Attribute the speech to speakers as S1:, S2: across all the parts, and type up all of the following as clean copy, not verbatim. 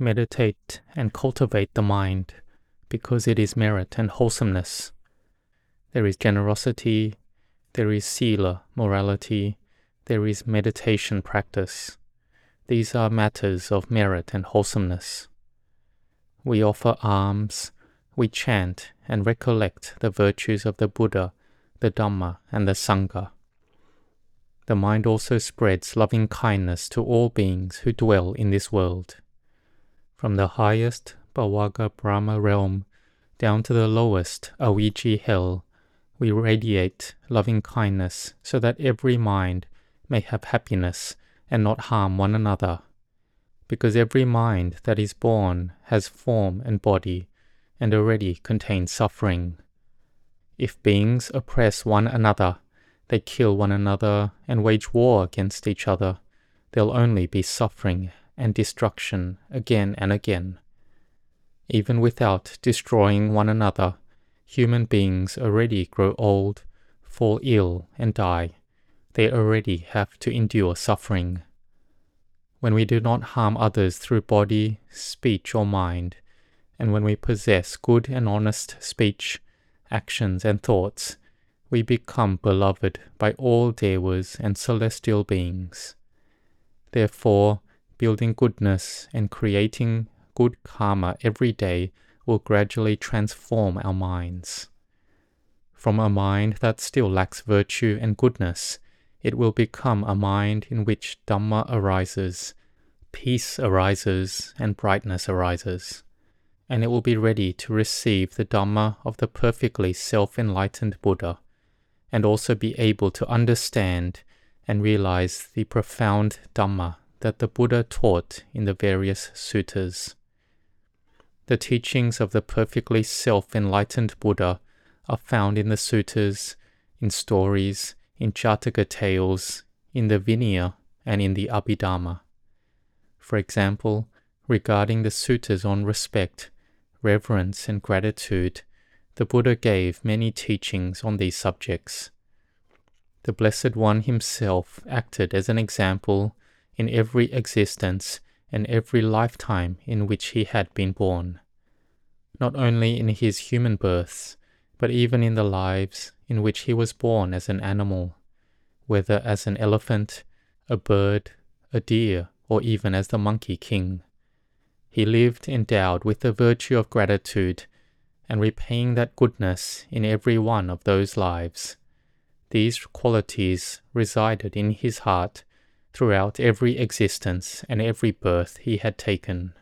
S1: Meditate and cultivate the mind, because it is merit and wholesomeness. There is generosity, there is sila, morality, there is meditation practice. These are matters of merit and wholesomeness. We offer alms, we chant and recollect the virtues of the Buddha, the Dhamma, and the Sangha. The mind also spreads loving kindness to all beings who dwell in this world. From the highest Bhavaga Brahma realm down to the lowest Awiji hell, we radiate loving kindness so that every mind may have happiness and not harm one another. Because every mind that is born has form and body and already contains suffering. If beings oppress one another, they kill one another and wage war against each other, there'll only be suffering and destruction again and again. Even without destroying one another, human beings already grow old, fall ill, and die. They already have to endure suffering. When we do not harm others through body, speech, or mind, and when we possess good and honest speech, actions, and thoughts, we become beloved by all devas and celestial beings. Therefore, building goodness and creating good karma every day will gradually transform our minds. From a mind that still lacks virtue and goodness, it will become a mind in which Dhamma arises, peace arises, and brightness arises, and it will be ready to receive the Dhamma of the perfectly self-enlightened Buddha, and also be able to understand and realize the profound Dhamma that the Buddha taught in the various suttas. The teachings of the perfectly self-enlightened Buddha are found in the suttas, in stories, in Jataka tales, in the Vinaya, and in the Abhidhamma. For example, regarding the suttas on respect, reverence, and gratitude, the Buddha gave many teachings on these subjects. The Blessed One himself acted as an example in every existence and every lifetime in which he had been born, not only in his human births, but even in the lives in which he was born as an animal, whether as an elephant, a bird, a deer, or even as the Monkey King. He lived endowed with the virtue of gratitude and repaying that goodness in every one of those lives. These qualities resided in his heart throughout every existence and every birth he had taken.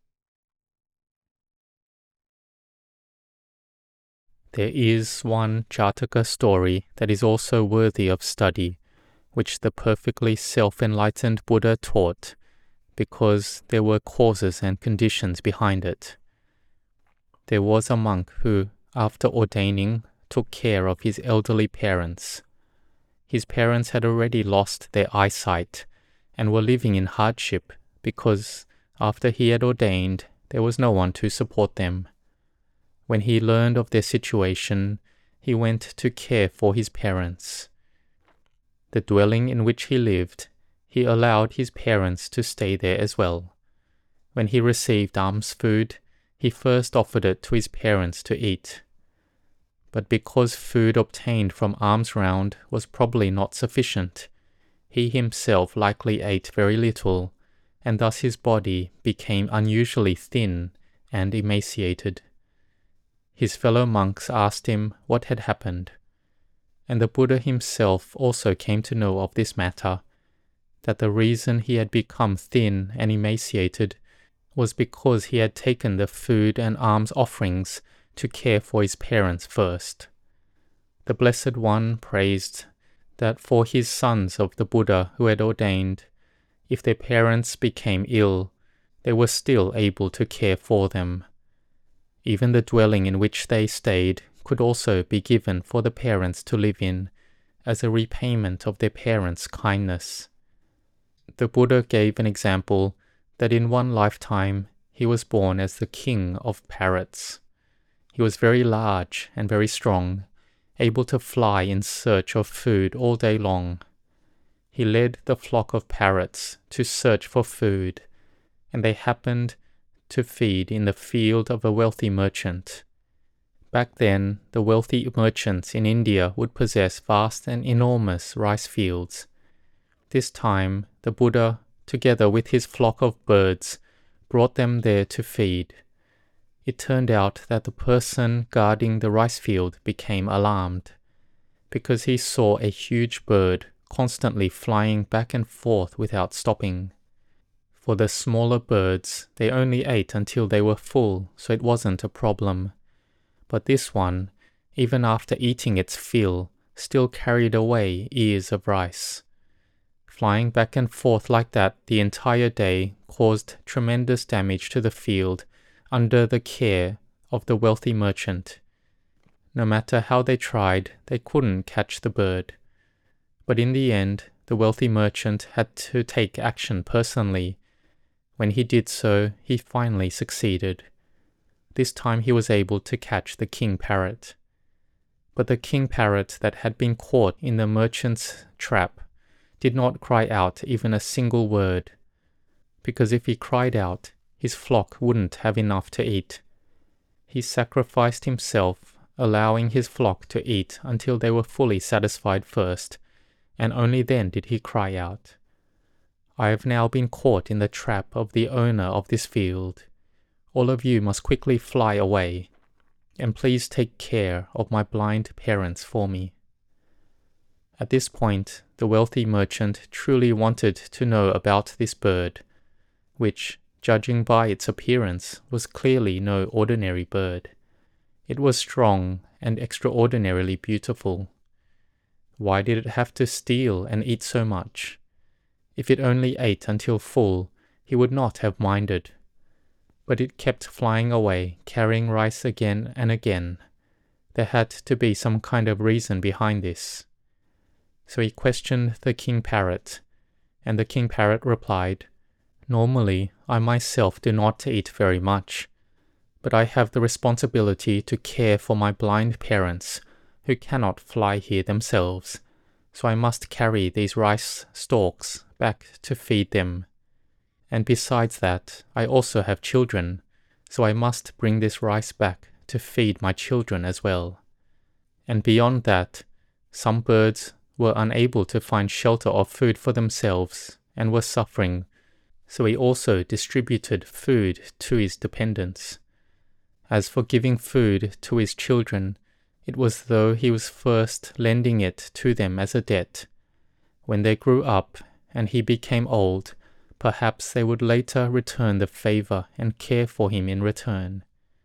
S1: There is one Jataka story that is also worthy of study, which the perfectly self-enlightened Buddha taught, because there were causes and conditions behind it. There was a monk who, after ordaining, took care of his elderly parents. His parents had already lost their eyesight and were living in hardship because, after he had ordained, there was no one to support them. When he learned of their situation, he went to care for his parents. The dwelling in which he lived, he allowed his parents to stay there as well. When he received alms food, he first offered it to his parents to eat. But because food obtained from alms round was probably not sufficient, he himself likely ate very little, and thus his body became unusually thin and emaciated. His fellow monks asked him what had happened, and the Buddha himself also came to know of this matter, that the reason he had become thin and emaciated was because he had taken the food and alms offerings to care for his parents first. The Blessed One praised that for his sons of the Buddha who had ordained, if their parents became ill, they were still able to care for them. Even the dwelling in which they stayed could also be given for the parents to live in, as a repayment of their parents' kindness. The Buddha gave an example that in one lifetime he was born as the king of parrots. He was very large and very strong, able to fly in search of food all day long. He led the flock of parrots to search for food, and they happened to feed in the field of a wealthy merchant. Back then, the wealthy merchants in India would possess vast and enormous rice fields. This time, the Buddha, together with his flock of birds, brought them there to feed. It turned out that the person guarding the rice field became alarmed, because he saw a huge bird constantly flying back and forth without stopping. For the smaller birds, they only ate until they were full, so it wasn't a problem. But this one, even after eating its fill, still carried away ears of rice. Flying back and forth like that the entire day caused tremendous damage to the field under the care of the wealthy merchant. No matter how they tried, they couldn't catch the bird. But in the end, the wealthy merchant had to take action personally. When he did so, he finally succeeded. This time he was able to catch the king parrot. But the king parrot that had been caught in the merchant's trap did not cry out even a single word, because if he cried out, his flock wouldn't have enough to eat. He sacrificed himself, allowing his flock to eat until they were fully satisfied first, and only then did he cry out, "I have now been caught in the trap of the owner of this field. All of you must quickly fly away, and please take care of my blind parents for me." At this point, the wealthy merchant truly wanted to know about this bird, which, judging by its appearance, was clearly no ordinary bird. It was strong and extraordinarily beautiful. Why did it have to steal and eat so much? If it only ate until full, he would not have minded. But it kept flying away, carrying rice again and again. There had to be some kind of reason behind this. So he questioned the king parrot, and the king parrot replied, "Normally, I myself do not eat very much, but I have the responsibility to care for my blind parents who cannot fly here themselves, so I must carry these rice stalks back to feed them. And besides that, I also have children, so I must bring this rice back to feed my children as well. And beyond that, some birds were unable to find shelter or food for themselves and were suffering, so he also distributed food to his dependents. As for giving food to his children, it was though he was first lending it to them as a debt. When they grew up and he became old, perhaps they would later return the favor and care for him in return.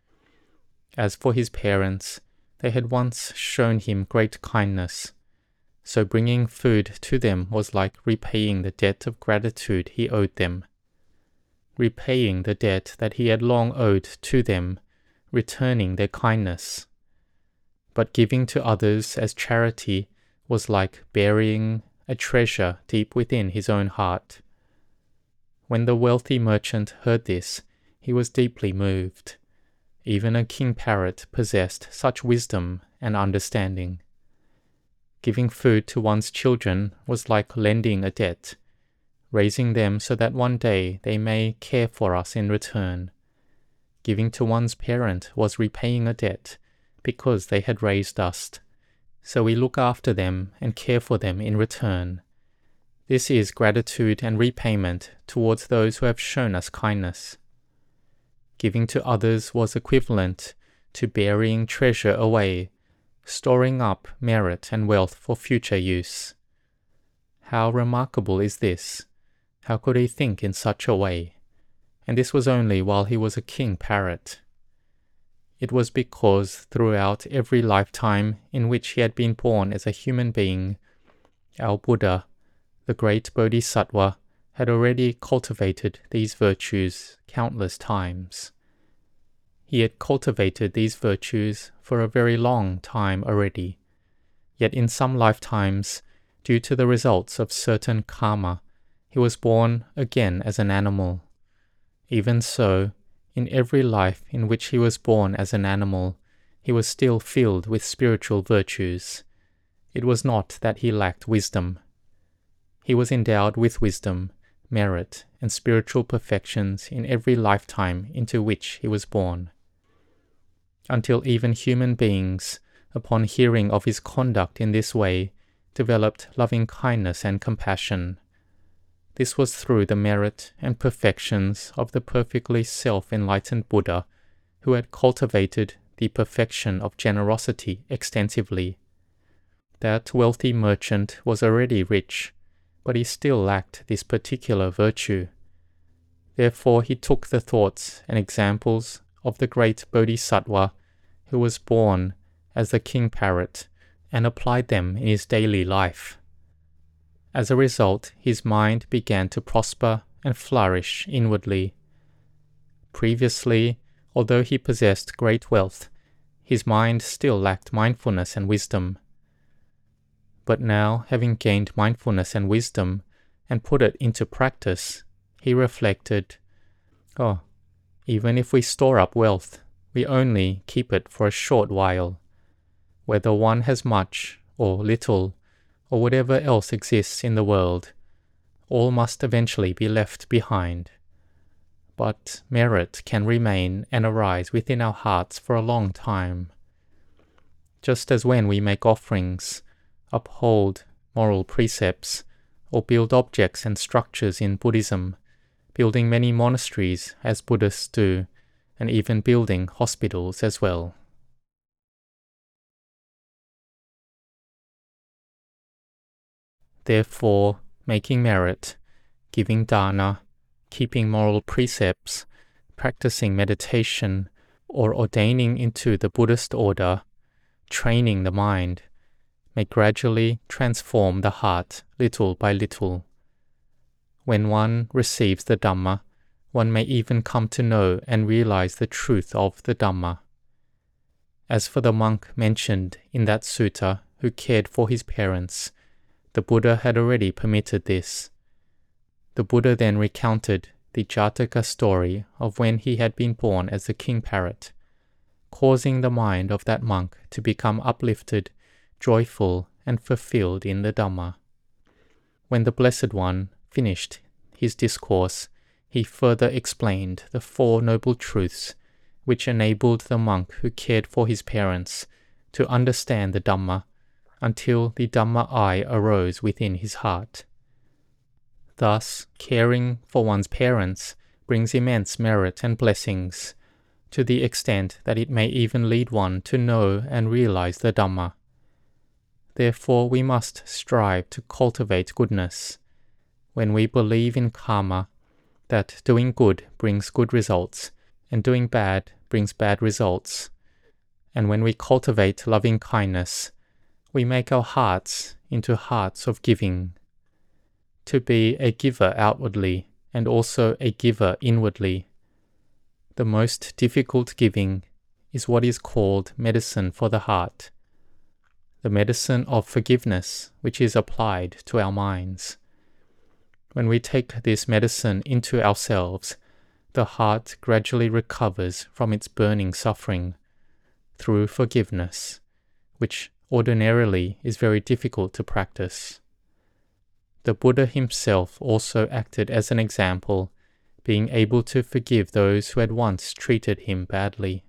S1: As for his parents, they had once shown him great kindness, so bringing food to them was like repaying the debt of gratitude he owed them. Repaying the debt that he had long owed to them, returning their kindness. But giving to others as charity was like burying a treasure deep within his own heart. When the wealthy merchant heard this, he was deeply moved. Even a king parrot possessed such wisdom and understanding. Giving food to one's children was like lending a debt, raising them so that one day they may care for us in return. Giving to one's parent was repaying a debt, because they had raised us, so we look after them and care for them in return. This is gratitude and repayment towards those who have shown us kindness. Giving to others was equivalent to burying treasure away, storing up merit and wealth for future use. How remarkable is this? How could he think in such a way? And this was only while he was a king parrot. It was because throughout every lifetime in which he had been born as a human being, our Buddha, the great Bodhisattva, had already cultivated these virtues countless times. He had cultivated these virtues for a very long time already, yet in some lifetimes, due to the results of certain karma, he was born again as an animal. Even so, in every life in which he was born as an animal, he was still filled with spiritual virtues. It was not that he lacked wisdom. He was endowed with wisdom, merit, and spiritual perfections in every lifetime into which he was born, until even human beings, upon hearing of his conduct in this way, developed loving kindness and compassion. This was through the merit and perfections of the perfectly self-enlightened Buddha, who had cultivated the perfection of generosity extensively. That wealthy merchant was already rich, but he still lacked this particular virtue. Therefore he took the thoughts and examples of the great Bodhisattva, who was born as the king parrot, and applied them in his daily life. As a result, his mind began to prosper and flourish inwardly. Previously, although he possessed great wealth, his mind still lacked mindfulness and wisdom. But now, having gained mindfulness and wisdom, and put it into practice, he reflected, even if we store up wealth, we only keep it for a short while. Whether one has much or little, or whatever else exists in the world, all must eventually be left behind. But merit can remain and arise within our hearts for a long time. Just as when we make offerings, uphold moral precepts, or build objects and structures in Buddhism, building many monasteries as Buddhists do, and even building hospitals as well. Therefore, making merit, giving dana, keeping moral precepts, practicing meditation, or ordaining into the Buddhist order, training the mind, may gradually transform the heart little by little. When one receives the Dhamma, one may even come to know and realize the truth of the Dhamma. As for the monk mentioned in that sutta who cared for his parents, the Buddha had already permitted this. The Buddha then recounted the Jataka story of when he had been born as a king parrot, causing the mind of that monk to become uplifted, joyful, and fulfilled in the Dhamma. When the Blessed One finished his discourse, he further explained the Four Noble Truths, which enabled the monk who cared for his parents to understand the Dhamma until the Dhamma eye arose within his heart. Thus, caring for one's parents brings immense merit and blessings, to the extent that it may even lead one to know and realize the Dhamma. Therefore, we must strive to cultivate goodness. When we believe in karma, that doing good brings good results, and doing bad brings bad results, and when we cultivate loving kindness, we make our hearts into hearts of giving. To be a giver outwardly and also a giver inwardly. The most difficult giving is what is called medicine for the heart, the medicine of forgiveness which is applied to our minds. When we take this medicine into ourselves, the heart gradually recovers from its burning suffering through forgiveness, which ordinarily is very difficult to practice. The Buddha himself also acted as an example, being able to forgive those who had once treated him badly.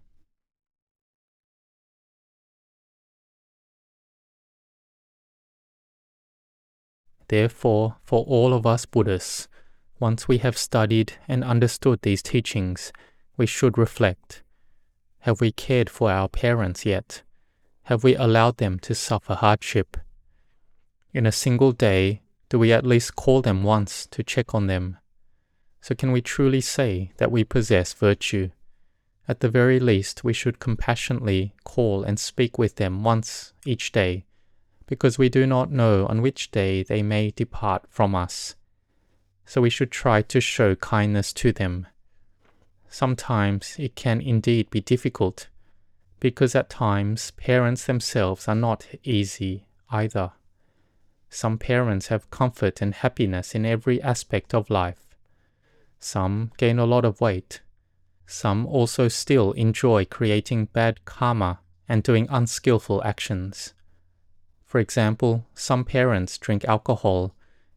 S1: Therefore, for all of us Buddhists, once we have studied and understood these teachings, we should reflect. Have we cared for our parents yet? Have we allowed them to suffer hardship? In a single day, do we at least call them once to check on them? So can we truly say that we possess virtue? At the very least, we should compassionately call and speak with them once each day, because we do not know on which day they may depart from us. So we should try to show kindness to them. Sometimes it can indeed be difficult, because at times parents themselves are not easy either. Some parents have comfort and happiness in every aspect of life. Some gain a lot of weight. Some also still enjoy creating bad karma and doing unskillful actions. For example, some parents drink alcohol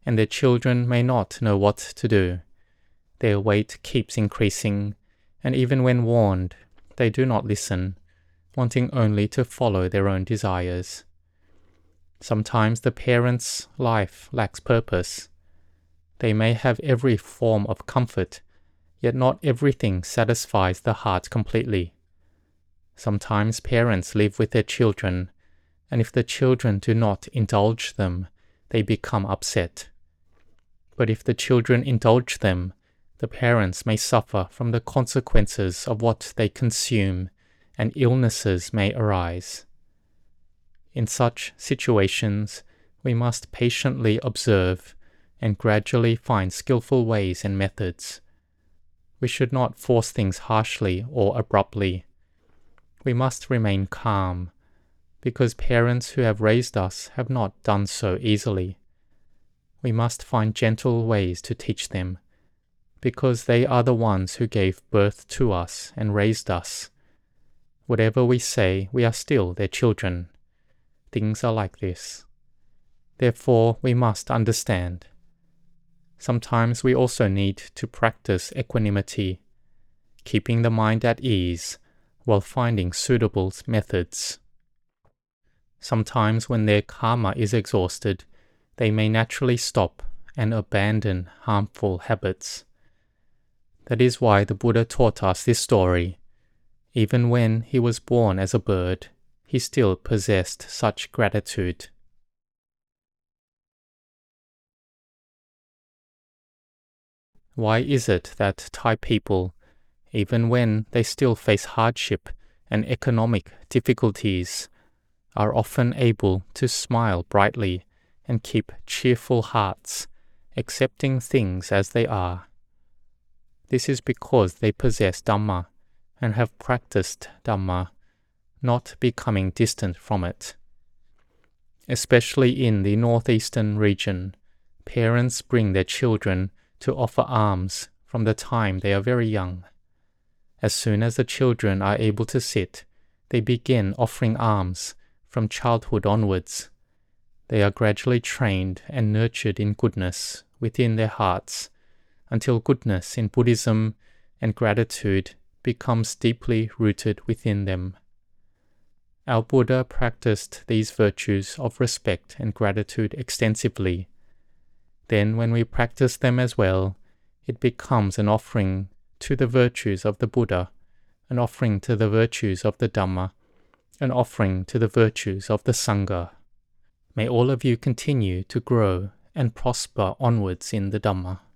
S1: and their children may not know what to do. Their weight keeps increasing, and even when warned, they do not listen, wanting only to follow their own desires. Sometimes the parent's life lacks purpose. They may have every form of comfort, yet not everything satisfies the heart completely. Sometimes parents live with their children, and if the children do not indulge them, they become upset. But if the children indulge them, the parents may suffer from the consequences of what they consume, and illnesses may arise. In such situations, we must patiently observe and gradually find skillful ways and methods. We should not force things harshly or abruptly. We must remain calm, because parents who have raised us have not done so easily. We must find gentle ways to teach them, because they are the ones who gave birth to us and raised us. Whatever we say, we are still their children. Things are like this. Therefore, we must understand. Sometimes we also need to practice equanimity, keeping the mind at ease while finding suitable methods. Sometimes when their karma is exhausted, they may naturally stop and abandon harmful habits. That is why the Buddha taught us this story. Even when he was born as a bird, he still possessed such gratitude. Why is it that Thai people, even when they still face hardship and economic difficulties, are often able to smile brightly and keep cheerful hearts, accepting things as they are? This is because they possess Dhamma and have practiced Dhamma, not becoming distant from it. Especially in the northeastern region, parents bring their children to offer alms from the time they are very young. As soon as the children are able to sit, they begin offering alms from childhood onwards. They are gradually trained and nurtured in goodness within their hearts, until goodness in Buddhism and gratitude becomes deeply rooted within them. Our Buddha practiced these virtues of respect and gratitude extensively. Then when we practice them as well, it becomes an offering to the virtues of the Buddha, an offering to the virtues of the Dhamma, an offering to the virtues of the Sangha. May all of you continue to grow and prosper onwards in the Dhamma.